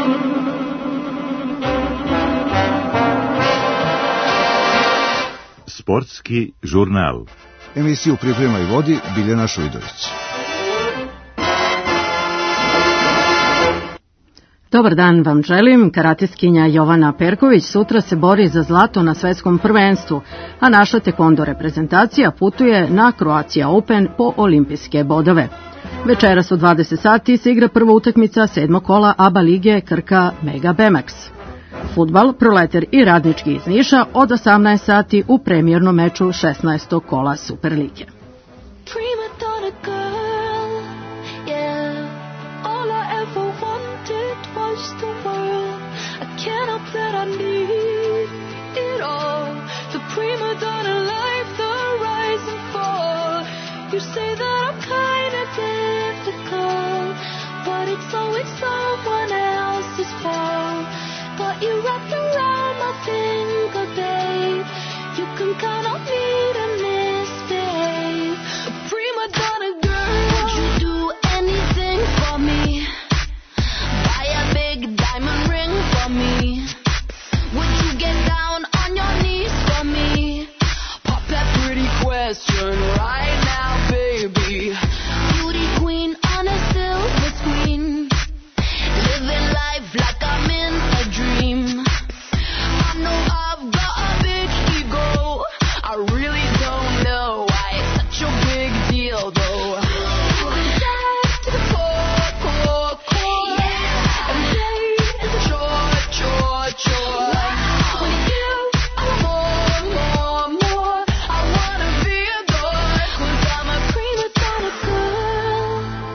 Sportski žurnal. Emisiju priprema i vodi Biljana Šujdović. Dobar dan vam želim. Karateskinja Jovana Perković sutra se bori za zlato na svetskom prvenstvu, a naša tekvondo reprezentacija putuje na Croatia Open po olimpijske bodove. Večeras u 20 sati se igra prva utakmica 7. kola ABA lige Krka Mega Bemax. Fudbal, Proleter i Radnički iz Niša od 18 sati u premijernom meču 16. kola Superlige. You wrapped around my finger, babe. You can count on me to misbehave. A prima donna girl. Would you do anything for me? Buy a big diamond ring for me? Would you get down on your knees for me? Pop that pretty question right now, baby. Beauty queen on a silver screen. Living life like I'm in a dream. I know I've got a big ego. I really don't know why it's such a big deal though. Back to the core, core, core. Yeah. And play is a chore, chore, chore. With you, I want more, more, more. I wanna be a girl, 'cause I'm a prima donna girl.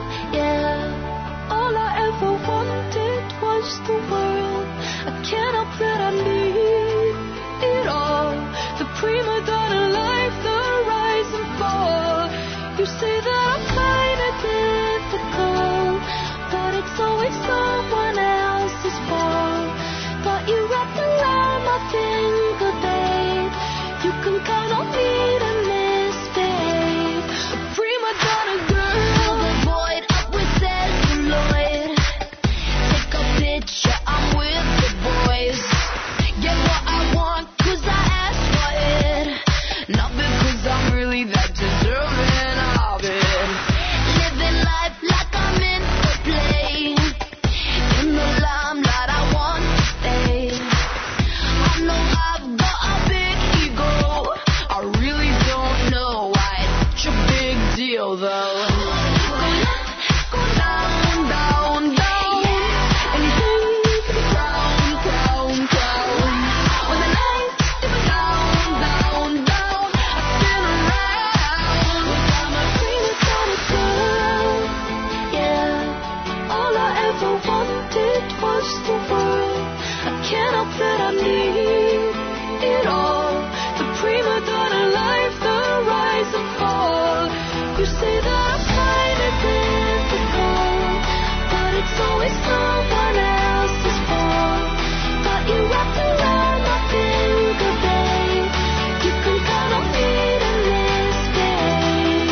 Yeah, all I ever wanted was the world. I can't help that I need it all. The prima donna life, the rise and fall. You say that I'm kinda difficult, but it's always someone else's fault. Got you wrapped around my finger, babe. You can count on me to misbehave. A prima donna girl. Fill the void up with celluloid. Take a picture, I'm with the boys. Get what I want, 'cause I asked for it. Not because I'm really that deserving of it. Living life like I'm in the play. In the limelight I want to stay. I know I've got a big ego. I really don't know why it's such a big deal though. Go left, go down, down, down. And leave the crown, crown, crown. When the lights dip down, down, down, I spin around. I'm a prima donna girl. Yeah, all I ever wanted was the world. I can't help that I need it all. The prima donna life, the rise and fall. You say that I'm kinda difficult, but it's always someone else's fault. Got you wrapped around my finger, babe. You can count on me to misbehave.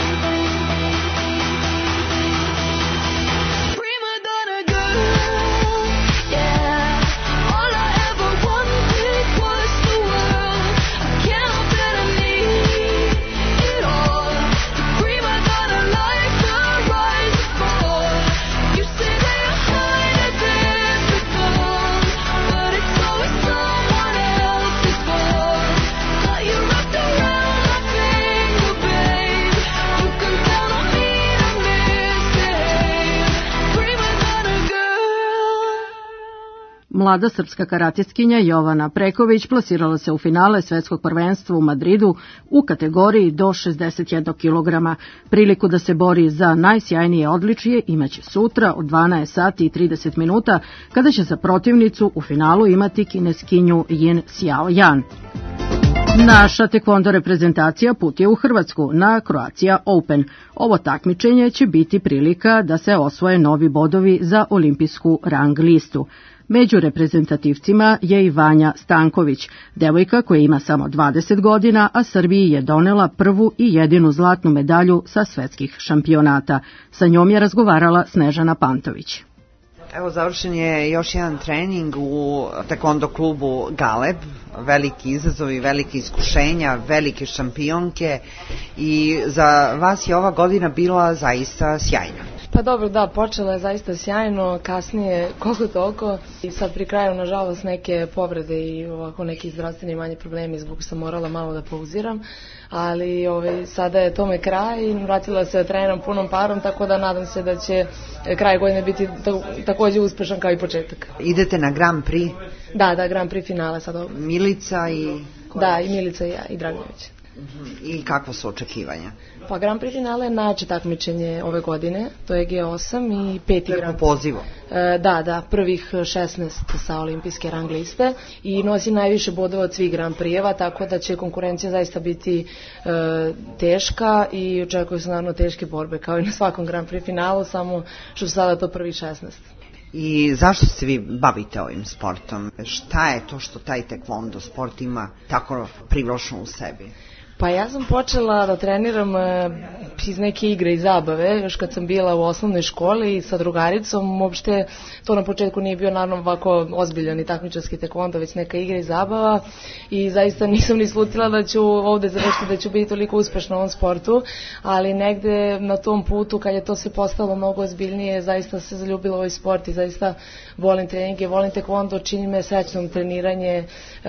Prima donna girl, yeah. All I ever wanted was the world. I can't help that I need it all. The prima donna life, the rise and fall. You say that I'm kinda difficult, but it's always someone else's fault. Got you wrapped around my finger, babe. You can count on me to misbehave. Prima donna girl. Mlada srpska karateskinja Jovana Preković plasirala se u finale svetskog prvenstva u Madridu u kategoriji do 61 kg. Priliku da se bori za najsjajnije odličje imaće sutra od 12 sati i 30 minuta, kada će za protivnicu u finalu imati kineskinju Yin Xiaoyan. Naša tekvondo reprezentacija putuje u Hrvatsku na Croatia Open. Ovo takmičenje će biti prilika da se osvoje novi bodovi za olimpijsku rang listu. Među reprezentativcima je i Vanja Stanković, devojka koja ima samo 20 godina, a Srbiji je donela prvu i jedinu zlatnu medalju sa svetskih šampionata. Sa njom je razgovarala Snežana Pantović. Evo, završen je još jedan trening u taekwondo klubu Galeb, veliki izazovi, velike iskušenja, velike šampionke i za vas je ova godina bila zaista sjajna. Pa dobro, da, počela je zaista sjajno, kasnije koliko toliko i sad pri kraju nažalost neke povrede i ovako neki zdravstveni manje problemi zbog sam morala malo da pauziram, ali sada je tome kraj i vratila se trenerom punom parom, tako da nadam se da će kraj godine biti takođe uspešan kao i početak. Idete na Grand Prix? Da, Grand Prix finale sad ovo. Milica i... Da, i Milica i ja, i Dragović. I kakva su očekivanja? Pa Grand Prix finale je najjače takmičenje ove godine, to je G8 i 5. Grand Prix. Pozivo? Da, prvih 16 sa olimpijske rang liste i nosi najviše bodova od svih Grand Prix-eva, tako da će konkurencija zaista biti teška i očekuju se naravno teške borbe kao i na svakom Grand Prix finalu, samo što su sada to prvih 16. I zašto se vi bavite ovim sportom? Šta je to što taj taekwondo sport ima tako privlačno u sebi? Pa ja sam počela da treniram iz neke igre i zabave, još kad sam bila u osnovnoj školi sa drugaricom, uopšte to na početku nije bio naravno ovako ozbiljan i takmičarski taekwondo, već neka igra i zabava i zaista nisam ni slutila da ću ovde završiti, da ću biti toliko uspešna u ovom sportu, ali negde na tom putu kad je to se postalo mnogo ozbiljnije, zaista se zaljubila ovaj sport i zaista volim treninge, volim taekwondo, čini me srećnom treniranje,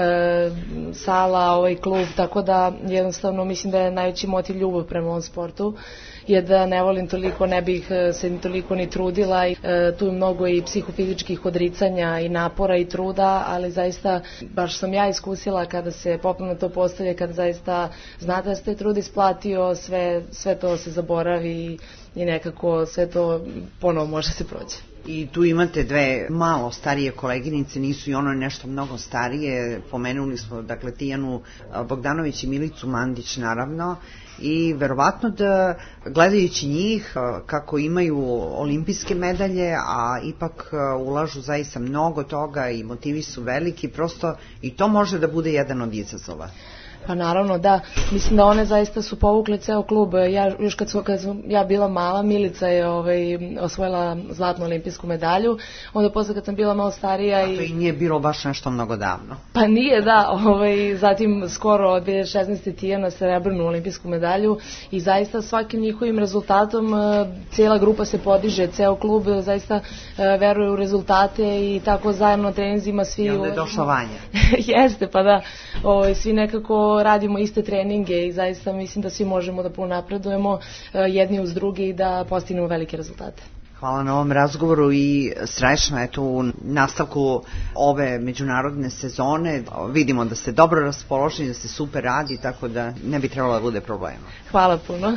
sala, ovaj klub, tako da jednostavno mislim da je najveći motiv ljubav prema ovom sportu, jer da ne volim toliko, ne bih se toliko ni trudila. Tu je mnogo i psihofizičkih odricanja i napora i truda, ali zaista baš sam ja iskusila kada se popularno to postavlja, kada zaista znate da ste trud isplatio, sve to se zaboravi i nekako sve to ponovo može se proći. I tu imate dve malo starije koleginice, nisu i ono nešto mnogo starije, pomenuli smo dakle Tijanu Bogdanović i Milicu Mandić naravno i verovatno da gledajući njih kako imaju olimpijske medalje, a ipak ulažu zaista mnogo toga i motivi su veliki, prosto i to može da bude jedan od izazova. Pa naravno da, mislim da one zaista su povukle ceo klub. Još kad sam ja bila mala, Milica je osvojila zlatnu olimpijsku medalju, onda posle kad sam bila malo starija... A to i nije bilo baš nešto mnogo davno. Pa nije, da, zatim skoro od 2016. Tijana srebrnu olimpijsku medalju i zaista svakim njihovim rezultatom cijela grupa se podiže, ceo klub zaista veruje u rezultate i tako zajedno na treninzima svi... I onda je došla Vanja. Jeste, pa da, svi nekako radimo iste treninge i zaista mislim da svi možemo da puno napredujemo jedni uz drugi i da postignemo velike rezultate. Hvala na ovom razgovoru i srećno eto u nastavku ove međunarodne sezone. Vidimo da ste dobro raspoloženi, da ste super radi, tako da ne bi trebalo da bude problema. Hvala puno.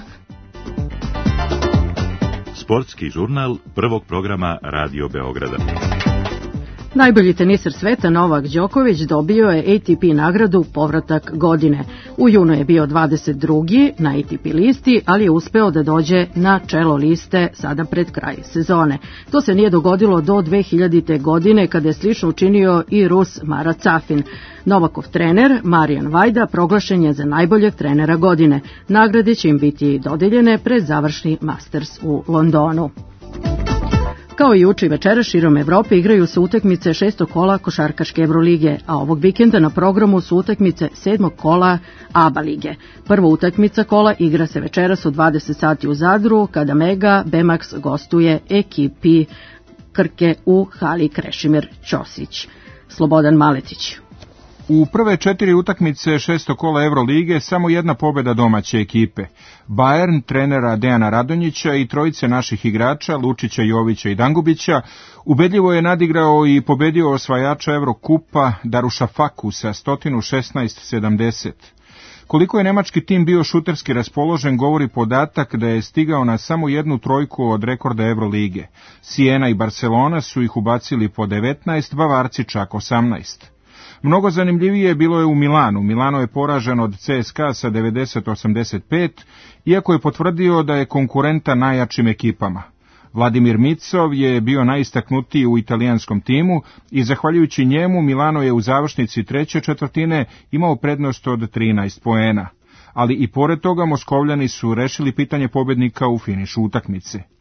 Sportski žurnal prvog programa Radio Beograda. Najbolji teniser sveta Novak Đoković dobio je ATP nagradu Povratak godine. U junu je bio 22. na ATP listi, ali je uspeo da dođe na čelo liste sada pred kraj sezone. To se nije dogodilo do 2000. godine kada je slično učinio i Rus Marat Safin. Novakov trener Marijan Vajda proglašen je za najboljeg trenera godine. Nagrade će im biti dodeljene pred završni Masters u Londonu. Kao i juče i večera širom Evrope igraju se utakmice 6. kola košarkaške Evrolige, a ovog vikenda na programu su utakmice 7. kola ABA lige. Prva utakmica kola igra se večeras u 20 sati u Zadru, kada Mega Bemax gostuje ekipi Krke u hali Krešimir Ćosić. Slobodan Maletić. U prve 4 utakmice 6. kola Evrolige samo jedna pobjeda domaće ekipe. Bayern, trenera Dejana Radonjića i trojice naših igrača, Lučića, Jovića i Dangubića, ubedljivo je nadigrao i pobedio osvajača Evrokupa Darushafaku sa 116-70. Koliko je nemački tim bio šuterski raspoložen govori podatak da je stigao na samo jednu trojku od rekorda Evrolige. Siena i Barcelona su ih ubacili po 19, Bavarci čak 18. Mnogo zanimljivije bilo je u Milanu. Milano je poražen od CSKA sa 90-85, iako je potvrdio da je konkurenta najjačim ekipama. Vladimir Micov je bio najistaknutiji u italijanskom timu i zahvaljujući njemu Milano je u završnici treće četvrtine imao prednost od 13 poena. Ali i pored toga Moskovljani su rešili pitanje pobednika u finišu utakmice.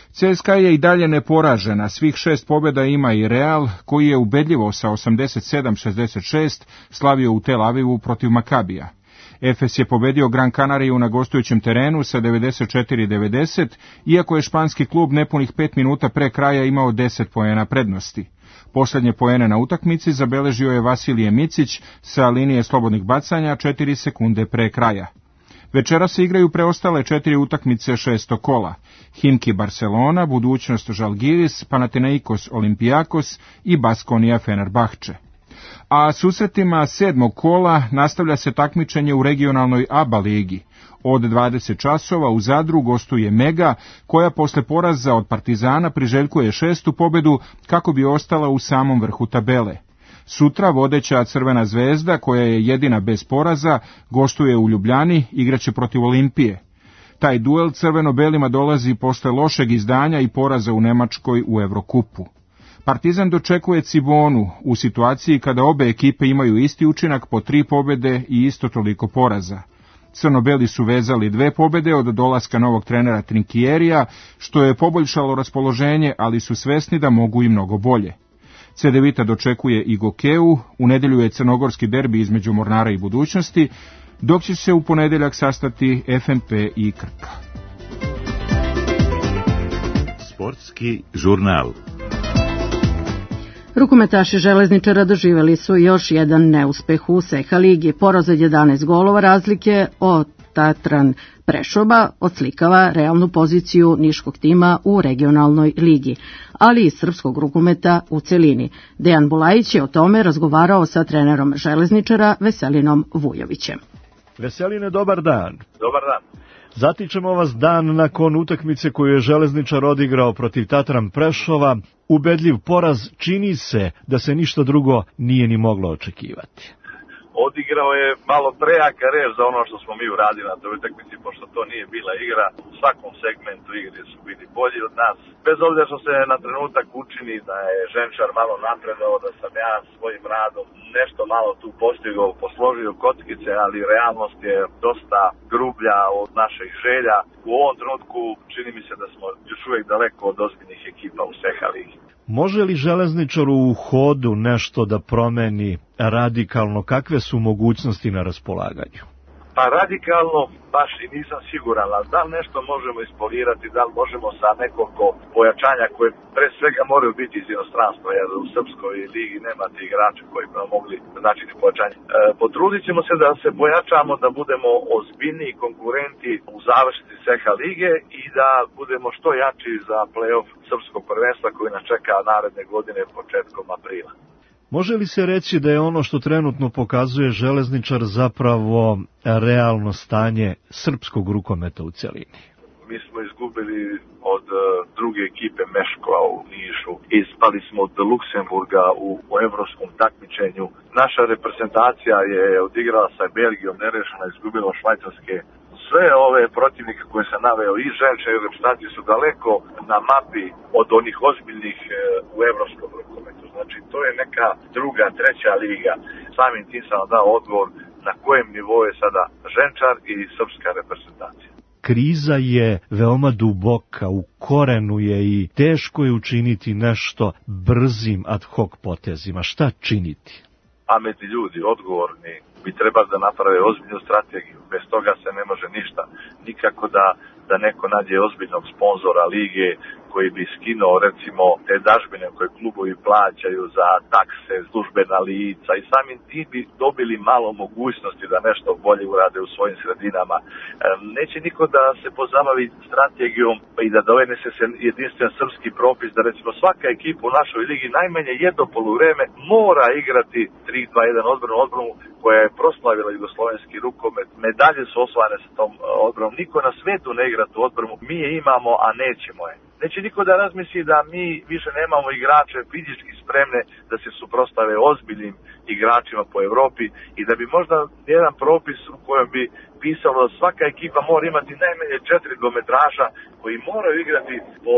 CSKA je i dalje neporažena, svih 6 pobjeda ima i Real, koji je ubedljivo sa 87-66 slavio u Tel Avivu protiv Makabija. Efes je pobedio Gran Canariju na gostujućem terenu sa 94-90, iako je španski klub nepunih 5 minuta pre kraja imao 10 poena prednosti. Posljednje poene na utakmici zabeležio je Vasilije Micić sa linije slobodnih bacanja 4 sekunde pre kraja. Večera se igraju preostale 4 utakmice 6. kola. Himki Barcelona, budućnost Žalgiris, Panathinaikos Olympiakos i Baskonija Fenerbahče. A susretima 7. kola nastavlja se takmičenje u regionalnoj ABA ligi. Od 20 časova u Zadru gostuje Mega, koja posle poraza od Partizana priželjkuje 6. pobedu kako bi ostala u samom vrhu tabele. Sutra vodeća Crvena zvezda, koja je jedina bez poraza, gostuje u Ljubljani, igraće protiv Olimpije. Taj duel crveno-belima dolazi posle lošeg izdanja i poraza u Nemačkoj u Evrokupu. Partizan dočekuje Cibonu u situaciji kada obe ekipe imaju isti učinak po 3 pobjede i isto toliko poraza. Crno-beli su vezali 2 pobjede od dolaska novog trenera Trinkierija, što je poboljšalo raspoloženje, ali su svesni da mogu i mnogo bolje. Cedevita dočekuje i Gokeu, u nedjelju je crnogorski derbi između Mornara i Budućnosti, dok će se u ponedjeljak sastati FNP i Krka. Sportski žurnal. Rukometaši Železničara doživjeli su još jedan neuspeh u Seha ligi. Poraz od 11 golova razlike od Tatran Prešova odslikava realnu poziciju niškog tima u regionalnoj ligi, ali i srpskog rukometa u celini. Dejan Bulajić je o tome razgovarao sa trenerom Železničara Veselinom Vujovićem. Veseline, dobar dan. Dobar dan. Zatičemo vas dan nakon utakmice koju je Železničar odigrao protiv Tatran Prešova. Ubedljiv poraz, čini se da se ništa drugo nije ni moglo očekivati. Odigrao je malo prejaka reč za ono što smo mi uradili na toj utakmici, pošto to nije bila igra. U svakom segmentu igre su bili bolji od nas. Bez obzira što se na trenutak učini da je Ženčar malo napredao, da sam ja svojim radom nešto malo tu postigao, posložio kockice, ali realnost je dosta grublja od naših želja. U ovom trenutku čini mi se da smo još uvijek daleko od ozbiljnih ekipa u Seha ligi. Može li Železničaru u hodu nešto da promeni radikalno? Kakve su mogućnosti na raspolaganju? Pa radikalno baš i nisam siguran, ali da li nešto možemo ispolirati, da li možemo sa nekoliko pojačanja koje pre svega moraju biti iz inostranstva, jer u srpskoj ligi nemate igrača koji bi mogli značiti pojačanje. Potrudit ćemo se da se pojačamo, da budemo ozbiljniji konkurenti u završnici Seha lige i da budemo što jači za play-off srpskog prvenstva koji nas čeka naredne godine početkom aprila. Može li se reći da je ono što trenutno pokazuje Železničar zapravo realno stanje srpskog rukometa u celini? Mi smo izgubili od druge ekipe Meškova u Nišu. Ispali smo od Luksemburga u evropskom takmičenju. Naša reprezentacija je odigrala sa Belgijom nerešena, izgubila Švajcarske. Sve ove protivnike koje sam naveo i Ženčar i reprezentacije su daleko na mapi od onih ozbiljnih u evropskom rukometu. Znači, to je neka druga, treća liga. Samim tim sam dao odgovor na kojem nivou je sada Ženčar i srpska reprezentacija. Kriza je veoma duboka, u korenu je i teško je učiniti nešto brzim ad hoc potezima. Šta činiti? Pametni ljudi, odgovorni, bi trebali da naprave ozbiljnu strategiju. Bez toga se ne može ništa. Nikako da neko nađe ozbiljnog sponzora lige koji bi skinuo recimo te dažbine koje klubovi plaćaju za takse, službena lica i samim tim bi dobili malo mogućnosti da nešto bolje urade u svojim sredinama. Neće niko da se pozabavi strategijom i da donese se jedinstven srpski propis da recimo svaka ekipa u našoj ligi najmanje jedno poluvreme mora igrati 3-2-1 odbranu koja je proslavila jugoslovenski rukomet. Medalje su osvojene sa tom odbranom. Niko na svetu ne igra tu odbranu. Mi je imamo, a nećemo je. Neće niko da razmisli da mi više nemamo igrače fizički spremne da se suprotstave ozbiljnim igračima po Evropi i da bi možda jedan propis u kojem bi pisalo da svaka ekipa mora imati najmanje 4 dvometraša koji moraju igrati po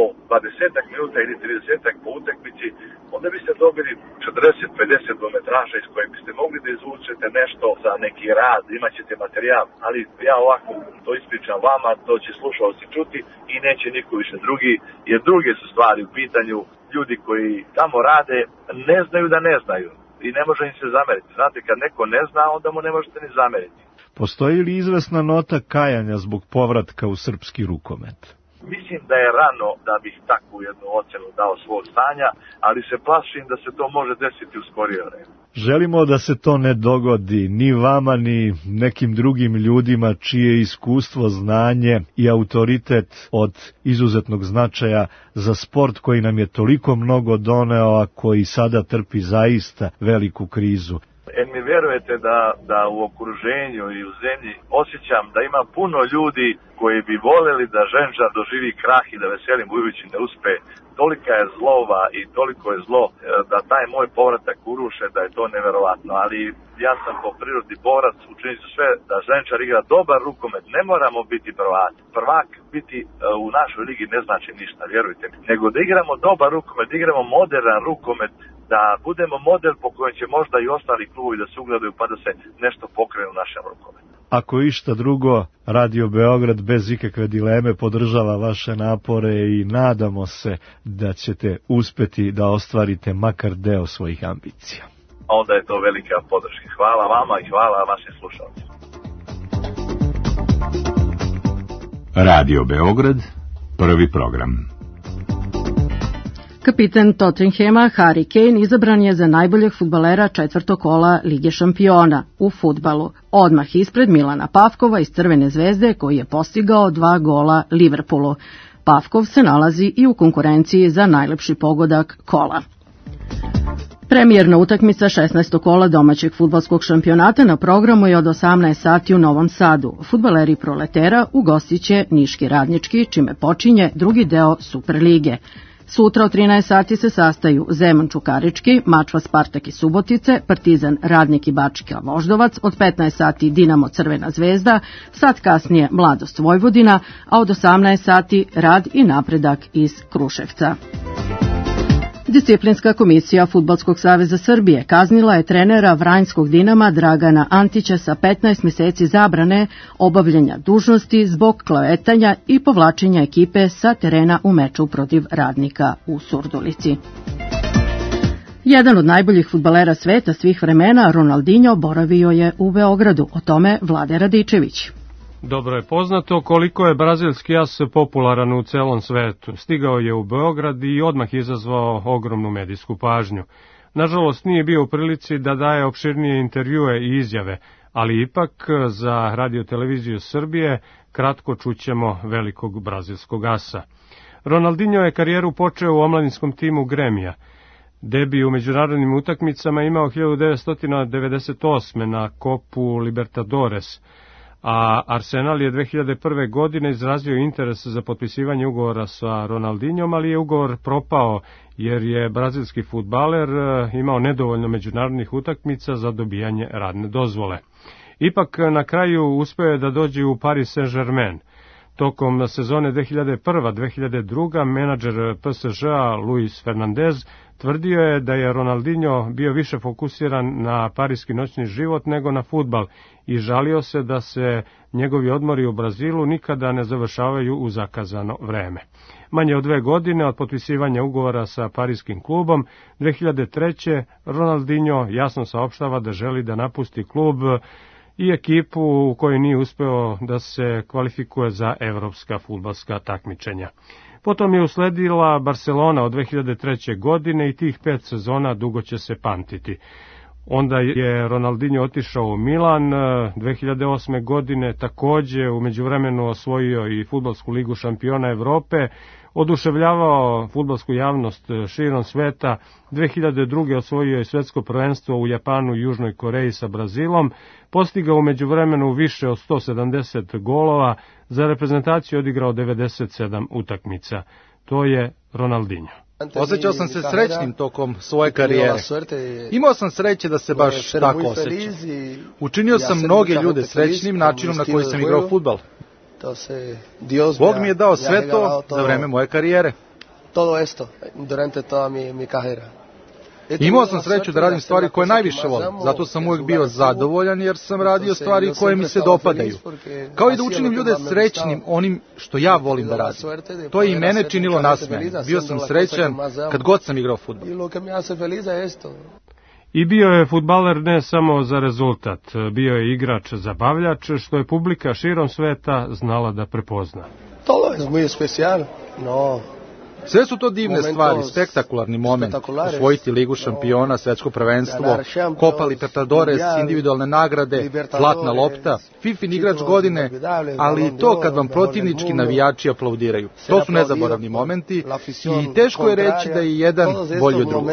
20 minuta ili 30 po utakmici, onda biste dobili 40-50 dvometraša iz koje biste mogli da izvučete nešto za neki rad, imat ćete materijal, ali ja ovako to ispričam vama, to će slušalci čuti i neće niko više drugi, jer druge su stvari u pitanju. Ljudi koji tamo rade ne znaju da ne znaju i ne može im se zameriti. Znate, kad neko ne zna, onda mu ne možete ni zameriti. Postoji li izvesna nota kajanja zbog povratka u srpski rukomet? Mislim da je rano da bih takvu jednu ocenu dao svog stanja, ali se plašim da se to može desiti u skorije vreme. Želimo da se to ne dogodi ni vama, ni nekim drugim ljudima čije iskustvo, znanje i autoritet od izuzetnog značaja za sport koji nam je toliko mnogo doneo, a koji sada trpi zaista veliku krizu. Jer mi vjerujete da u okruženju i u zemlji osjećam da ima puno ljudi koji bi voljeli da Ženčar doživi krah i da Veselin Vujović ne uspe. Tolika je zlova i toliko je zlo da taj moj povratak uruše, da je to neverovatno. Ali ja sam po prirodi borac, učinit ću sve da Ženčar igra dobar rukomet. Ne moramo biti prvak. Prvak biti u našoj ligi ne znači ništa, vjerujte mi. Nego da igramo dobar rukomet, da igramo modern rukomet, da budemo model po kojem će možda i ostali klubovi da se ugledaju pa da se nešto pokrene u našem rukometu. Ako išta drugo, Radio Beograd bez ikakve dileme podržava vaše napore i nadamo se da ćete uspeti da ostvarite makar deo svojih ambicija. Onda je to velika podrška. Hvala vama i hvala vašim slušalcima. Radio Beograd, prvi program. Kapitan Tottenhema Harry Kane izabran je za najboljeg fudbalera četvrtog kola Lige šampiona u fudbalu, odmah ispred Milana Pavkova iz Crvene zvezde koji je postigao 2 gola Liverpoolu. Pavkov se nalazi i u konkurenciji za najlepši pogodak kola. Premijerna utakmica 16. kola domaćeg fudbalskog šampionata na programu je od 18 sati u Novom Sadu. Fudbaleri Proletera ugostiće Niški Radnički, čime počinje drugi deo Superlige. Sutra od 13 sati se sastaju Zemun Čukarički, Mačva Spartak i Subotice, Partizan Radnik i Bačka Voždovac, od 15 sati Dinamo Crvena zvezda, sat kasnije Mladost Vojvodina, a od 18 sati Rad i Napredak iz Kruševca. Disciplinska komisija Fudbalskog saveza Srbije kaznila je trenera Vranjskog Dinama Dragana Antića sa 15 meseci zabrane obavljanja dužnosti zbog klevetanja i povlačenja ekipe sa terena u meču protiv Radnika u Surdulici. Jedan od najboljih fudbalera sveta svih vremena, Ronaldinho, boravio je u Beogradu. O tome Vlade Radičević. Dobro je poznato koliko je brazilski as popularan u celom svetu. Stigao je u Beograd i odmah izazvao ogromnu medijsku pažnju. Nažalost, nije bio u prilici da daje opširnije intervjue i izjave, ali ipak za Radio-televiziju Srbije kratko čućemo velikog brazilskog asa. Ronaldinho je karijeru počeo u omladinskom timu Gremija. Debi u međunarodnim utakmicama imao 1998. na Kopu Libertadores, a Arsenal je 2001. godine izrazio interes za potpisivanje ugovora sa Ronaldinhom, ali je ugovor propao jer je brazilski fudbaler imao nedovoljno međunarodnih utakmica za dobijanje radne dozvole. Ipak na kraju uspeo je da dođe u Paris Saint-Germain. Tokom sezone 2001-2002. menadžer PSG-a Luis Fernandez tvrdio je da je Ronaldinho bio više fokusiran na parijski noćni život nego na fudbal i žalio se da se njegovi odmori u Brazilu nikada ne završavaju u zakazano vreme. Manje od 2 godine od potpisivanja ugovora sa parijskim klubom, 2003. Ronaldinho jasno saopštava da želi da napusti klub i ekipu u kojoj nije uspeo da se kvalifikuje za evropska fudbalska takmičenja. Potom je usledila Barcelona od 2003. godine i tih 5 sezona dugo će se pamtiti. Onda je Ronaldinho otišao u Milan, 2008. godine takođe u međuvremenu osvojio i fudbalsku ligu šampiona Evrope, oduševljavao fudbalsku javnost širom sveta, 2002. osvojio je svetsko prvenstvo u Japanu i Južnoj Koreji sa Brazilom, postigao u međuvremenu više od 170 golova, za reprezentaciju odigrao 97 utakmica. To je Ronaldinho. Osjećao sam se srećnim tokom svoje karijere. Imao sam sreće da se baš tako osjećam. Učinio sam mnoge ljude srećnim načinom na koji sam igrao fudbal. Bog mi je dao sve to za vreme moje karijere. Imao sam sreću da radim stvari koje najviše volim, zato sam uvijek bio zadovoljan jer sam radio stvari koje mi se dopadaju. Kao i da učinim ljude srećnim onim što ja volim da radim. To je i mene činilo nasmejanim. Bio sam srećan kad god sam igrao fudbal. I bio je fudbaler ne samo za rezultat, bio je igrač zabavljač, što je publika širom sveta znala da prepozna. Sve su to divne stvari, spektakularni moment, osvojiti Ligu šampiona, svetsko prvenstvo, Copa Libertadores, individualne nagrade, zlatna lopta, Fifin igrač godine, ali i to kad vam protivnički navijači aplaudiraju. To su nezaboravni momenti i teško je reći da je jedan bolji od drugog.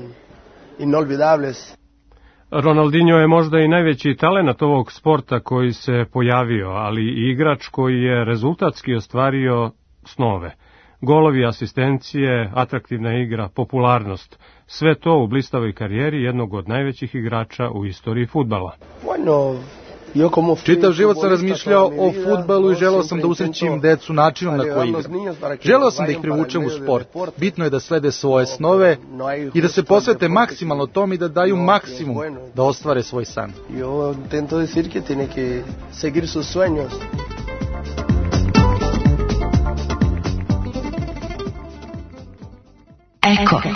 Ronaldinho je možda i najveći talenat ovog sporta koji se pojavio, ali i igrač koji je rezultatski ostvario snove. Golovi, asistencije, atraktivna igra, popularnost, sve to u blistavoj karijeri jednog od najvećih igrača u istoriji fudbala. Čitav život sam razmišljao o fudbalu i želeo sam da usrećim decu načinom na koji igram. Želeo sam da ih privučem u sport. Bitno je da slede svoje snove i da se posvete maksimalno tom i da daju maksimum da ostvare svoj san. Eko.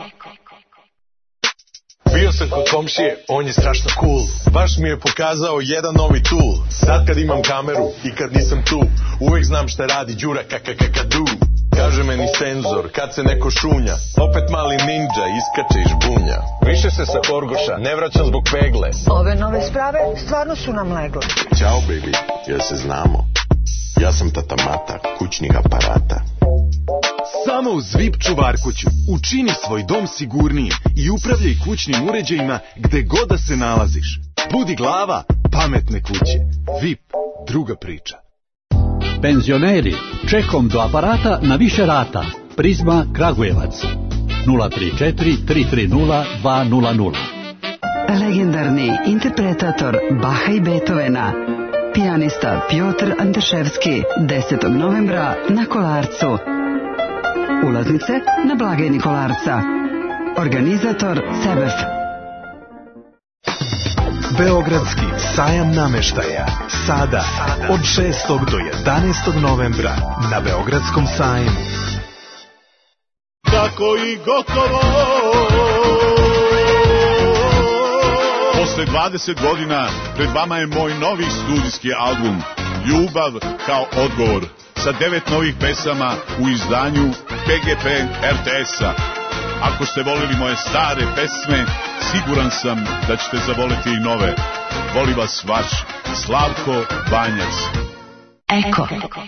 Bio sam kod komšije, on je strašno cool. Baš mi je pokazao jedan novi tool. Sad kad imam kameru i kad nisam tu, uvek znam šta radi Đura kakakakadu. Kaže meni senzor, kad se neko šunja, opet mali ninja iskače iz žbunja. Više se sa Korgoša ne vraćam zbog pegle. Ove nove sprave stvarno su nam legle. Ćao baby, jel se znamo? Ja sam tata Mata, kućnih aparata. Samo uz VIP čuvarkuću učini svoj dom sigurnijim i upravljaj kućnim uređajima gde god da se nalaziš. Budi glava pametne kuće. VIP, druga priča. Penzioneri, čekom do aparata na više rata. Prizma Kragujevac 034 330 200. Legendarni interpretator Baha i Beethovena, pijanista Piotr Andrševski, 10. novembra na Kolarcu. Ulaznice na blagajni Kolarca. Organizator Sebef. Beogradski sajam nameštaja. Sada od 6. do 11. novembra na Beogradskom sajmu. Tako i gotovo. Posle 20 godina pred vama je moj novi studijski album Ljubav kao odgovor, sa 9 novih pesama u izdanju PGP RTS-a. Ako ste volili moje stare pesme, siguran sam da ćete zavoliti i nove. Voli vas vaš Slavko Banjac. Eko.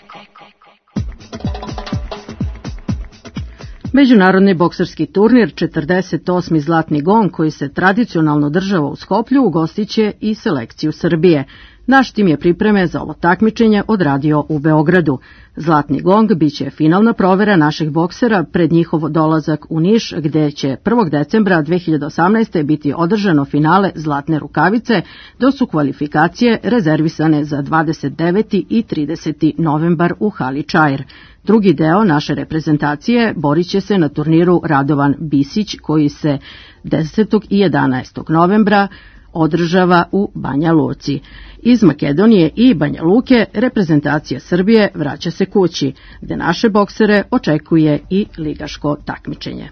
Međunarodni bokserski turnir 48. Zlatni gong koji se tradicionalno država u Skoplju ugostiće i selekciju Srbije. Naš tim je pripreme za ovo takmičenje odradio u Beogradu. Zlatni gong biće finalna provera naših boksera pred njihov dolazak u Niš, gde će 1. decembra 2018. biti održano finale Zlatne rukavice, dok su kvalifikacije rezervisane za 29. i 30. novembar u hali Čair. Drugi deo naše reprezentacije borit će se na turniru Radovan Bisić, koji se 10. i 11. novembra održava u Banja Luci. Iz Makedonije i Banja Luke reprezentacija Srbije vraća se kući, gde naše boksere očekuje i ligaško takmičenje.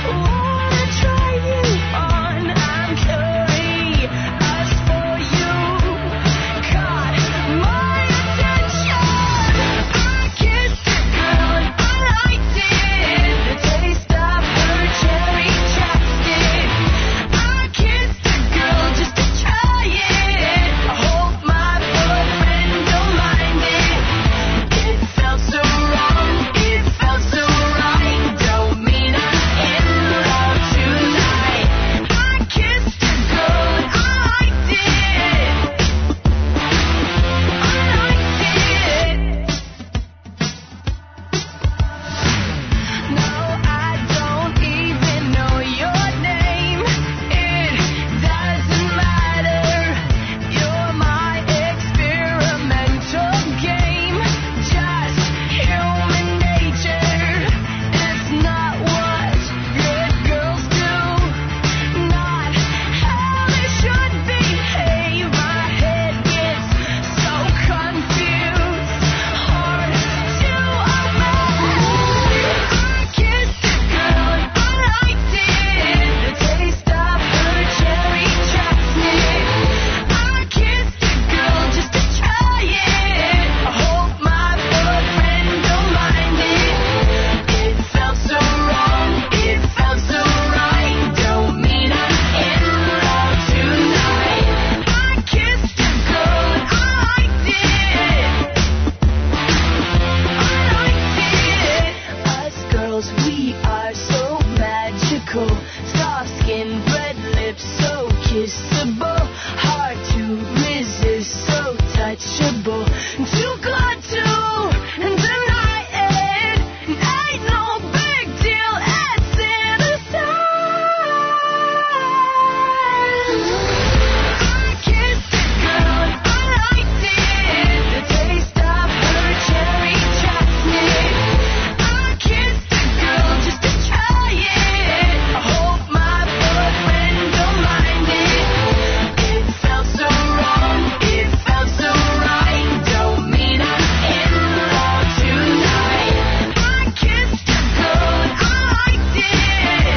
You vegetable. Too good to deny it. Ain't no big deal. It's in a sign. I kissed a girl, I liked it. The taste of her cherry chapstick. I kissed a girl just to try it. I hope my boyfriend don't mind it. It felt so wrong, it felt so right. Don't mean I'm in love tonight. I kissed a girl, I liked it.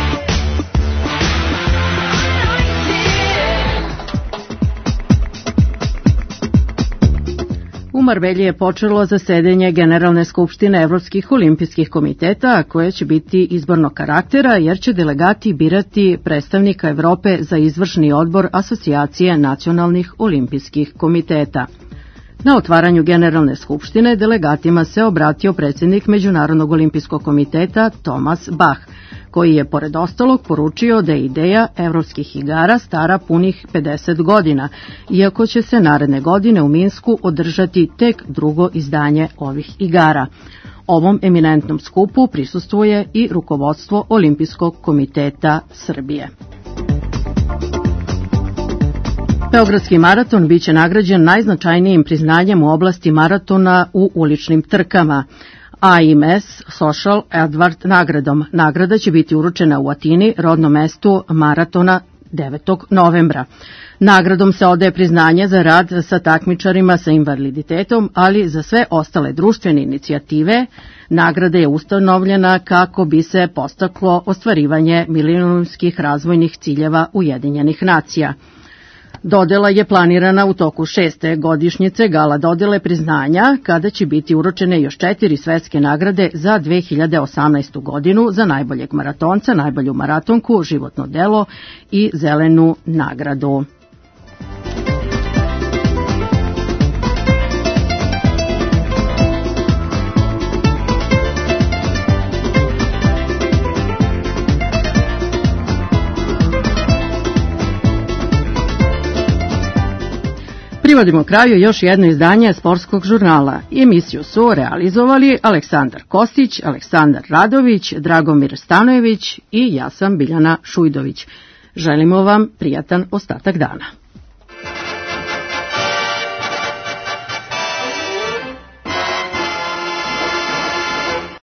U Marbelji je počelo zasedanje Generalne skupštine Evropskih olimpijskih komiteta, koje će biti izbornog karaktera, jer će delegati birati predstavnika Evrope za izvršni odbor Asocijacije nacionalnih olimpijskih komiteta. Na otvaranju Generalne skupštine delegatima se obratio predsjednik Međunarodnog olimpijskog komiteta Thomas Bach, koji je pored ostalog poručio da je ideja evropskih igara stara punih 50 godina, iako će se naredne godine u Minsku održati tek drugo izdanje ovih igara. Ovom eminentnom skupu prisustvuje i rukovodstvo Olimpijskog komiteta Srbije. Beogradski maraton biće nagrađen najznačajnijim priznanjem u oblasti maratona u uličnim trkama, AIMS Social Edward nagradom. Nagrada će biti uručena u Atini, rodnom mestu maratona 9. novembra. Nagradom se odaje priznanje za rad sa takmičarima sa invaliditetom, ali za sve ostale društvene inicijative nagrada je ustanovljena kako bi se podstaklo ostvarivanje milenijumskih razvojnih ciljeva Ujedinjenih nacija. Dodela je planirana u toku 6. godišnjice gala dodele priznanja, kada će biti uručene još 4 svetske nagrade za 2018. godinu za najboljeg maratonca, najbolju maratonku, životno delo i zelenu nagradu. Privodimo kraju još jedno izdanje sportskog žurnala. Emisiju su realizovali Aleksandar Kostić, Aleksandar Radović, Dragomir Stanojević i ja sam Biljana Šujdović. Želimo vam prijatan ostatak dana.